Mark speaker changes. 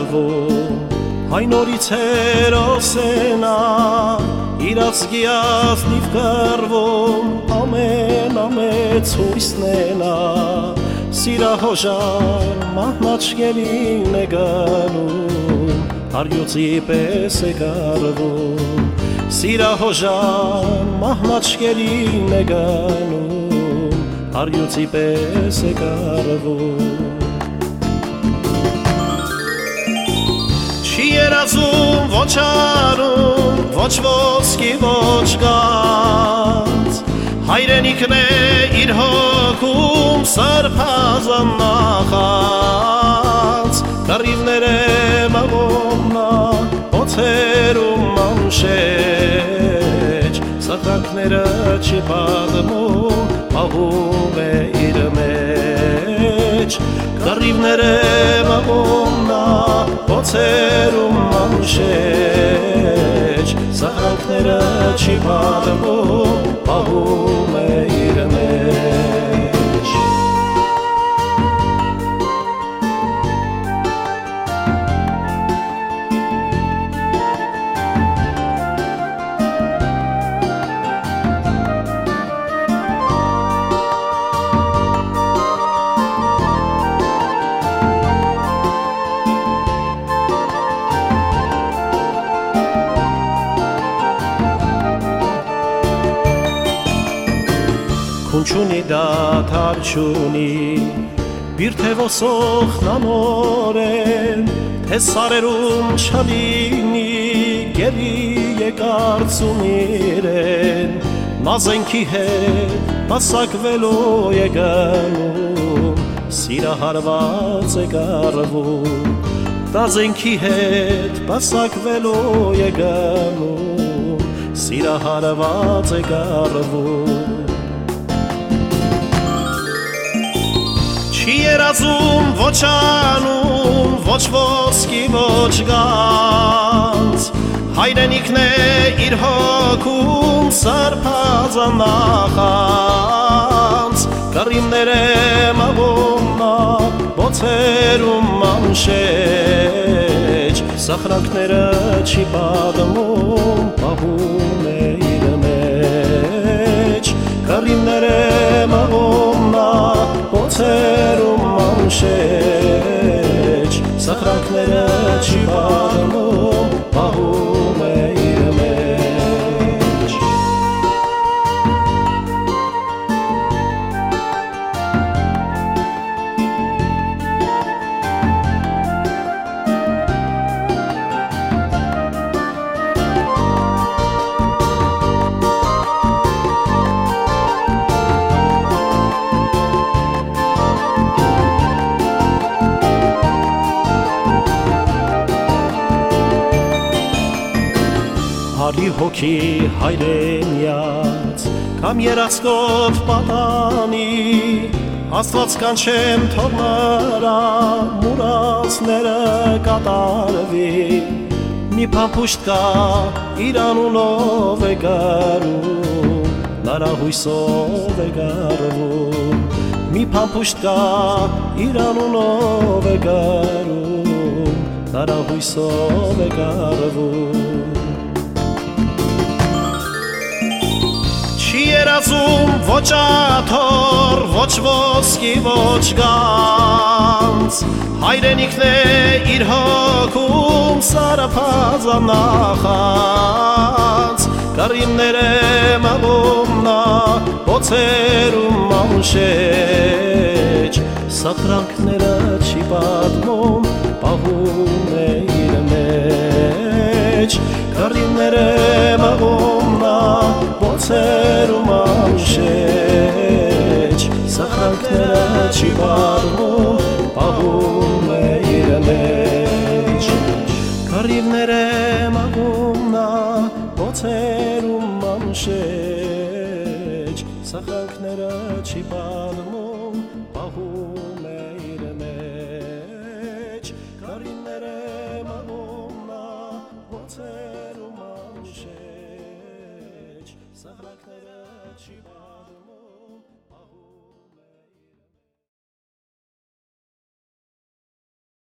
Speaker 1: գարվում Հայ նորից հերոսենա իրաց գիազնիվ կրվում ամենամեծ հույսնենա Սիրահոժան մահնաչկելին է գանում Արյուծի պես է գարվում Սիրահոժան մահնաչկելին է գանում Արյուծի պես է գարվում Չի երազում ոչ արում, ոչ ոսկի, ոչ գանձ Հայրենիքն է իր հոգում սրբազան նախանց Լրիվներ է մաղումնա, ոցերում անշեջ Սխրանքները չի պատմում, պահում է իր մեջ Լրիվներ է մաղումնա, ոցերում անշեջ Սխրանքները չի պատմում, պահում է իր մեջ Չունի դադար չունի Բիրթե ոսոխն անորեն Թե սարերում չլինի Գերի եկարծում իրեն Նազենքի հետ պասակվելով է գնում Սիրահարված է գարվում Նազենքի հետ պասակվելով է գնում Սիրահարված է գարվում Չի երազում ոչ անում, ոչ ոսկի, ոչ գանձ Հայրենիքն է իր հոգում սրբազան նախանց Կռիվներ է մաղումնա, ոցերում անշեջ Սխրանքները չի պատմում, պահում է իր մեջ Կռիվներ է մաղումնա, ոցերում անշեջ Սխրանքները չի պատմում, պահում է իր մեջ Հարի հոգի հայրենյաց Կամ երացքով պատանի Աստված կանչեմ թող նրա Մուրացները կատարվի Մի փամփուշտ կա իր անունով է գարում Նրա հույսով է գարվում Մի փամփուշտ կա իր անունով է գարում Նրա հույսով է գարվում Չի երազում ոչ աթոռ, ոչ ոսկի, ոչ գանձ Հայրենիքն է իր հոգում սրբազան նախանց Կռիվներ է մաղումնա, ոցերում անշեջ Սխրանքները չի պատմում, պահում է իր մեջ Կռիվներ է մաղումնա, ոցերում անշեջ Սխրանքները չի պատմում, պահում է իր մեջ Կռիվներ է մաղումնա, ոցերում անշեջ Սխրանքները չի պատմում, պահում է իր մեջ Կռիվներ է մաղումնա, ոցերում անշեջ Սխրանքները չի պատմում